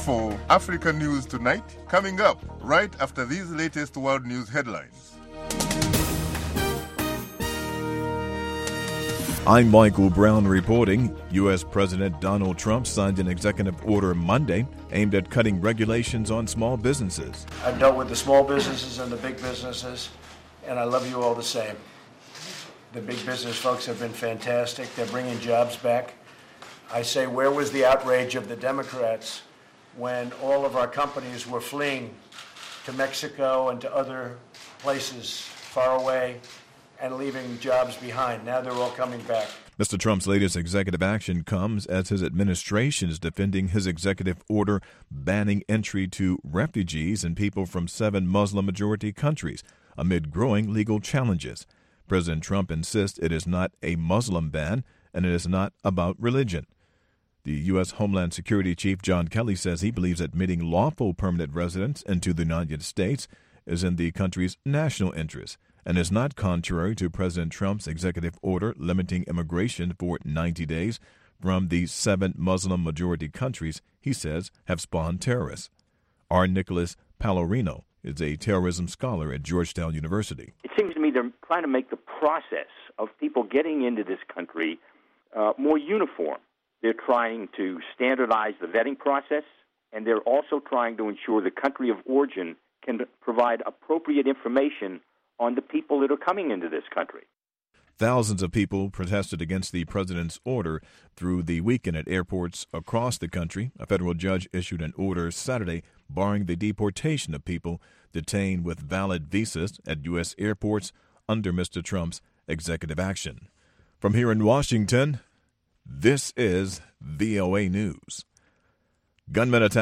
for Africa News Tonight, coming up right after these latest world news headlines. I'm Michael Brown reporting. U.S. President Donald Trump signed an executive order Monday aimed at cutting regulations on small businesses. I've dealt with the small businesses and the big businesses, and I love you all the same. The big business folks have been fantastic. They're bringing jobs back. I say, where was the outrage of the Democrats when all of our companies were fleeing to Mexico and to other places far away and leaving jobs behind? Now they're all coming back. Mr. Trump's latest executive action comes as his administration is defending his executive order banning entry to refugees and people from 7 Muslim-majority countries amid growing legal challenges. President Trump insists it is not a Muslim ban and it is not about religion. The U.S. Homeland Security Chief John Kelly says he believes admitting lawful permanent residents into the United States is in the country's national interest and is not contrary to President Trump's executive order limiting immigration for 90 days from the 7 Muslim-majority countries he says have spawned terrorists. R. Nicholas Palorino is a terrorism scholar at Georgetown University. It seems to me they're trying to make the process of people getting into this country more uniform. They're trying to standardize the vetting process, and they're also trying to ensure the country of origin can provide appropriate information on the people that are coming into this country. Thousands of people protested against the president's order through the weekend at airports across the country. A federal judge issued an order Saturday barring the deportation of people detained with valid visas at U.S. airports under Mr. Trump's executive action. From here in Washington, this is VOA News. Gunmen attacked